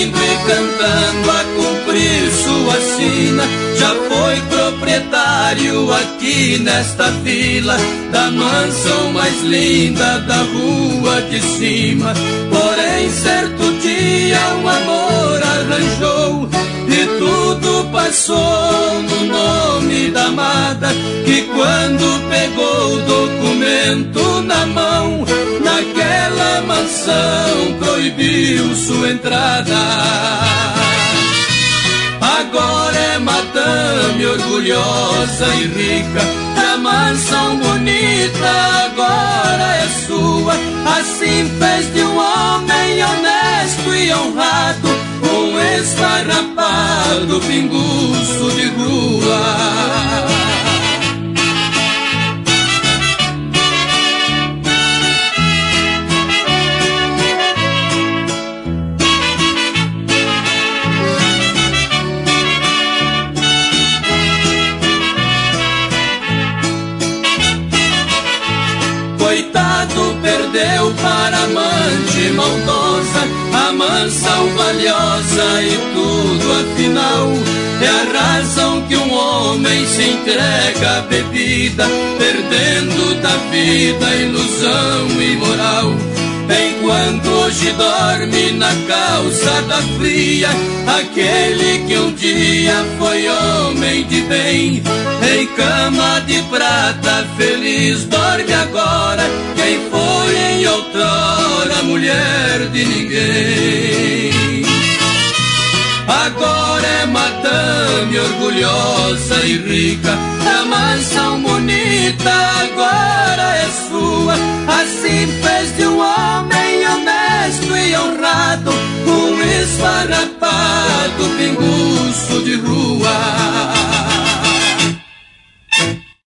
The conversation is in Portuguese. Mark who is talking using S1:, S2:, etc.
S1: sorrindo e cantando a cumprir sua sina. Já foi proprietário aqui nesta vila da mansão mais linda da rua de cima. Porém, certo dia um amor arranjou e tudo passou no nome da amada, que quando pegou o documento na mão, naquela mansão proibiu sua entrada. Agora é madame orgulhosa e rica, a mansão bonita agora é sua. Assim fez de um homem honesto e honrado um esfarrapado pinguço de rua. Coitado, perdeu para amante maldosa a mansão valiosa e tudo afinal é a razão que um homem se entrega à bebida, perdendo da vida a ilusão e moral. Enquanto hoje dorme na calçada fria aquele que um dia foi homem de bem, em cama de prata feliz dorme agora quem foi em outrora mulher de ninguém. Agora é madame orgulhosa e rica, a mansão bonita agora é sua. Assim fez de um homem honesto e honrado um esfarrapado pinguço de rua.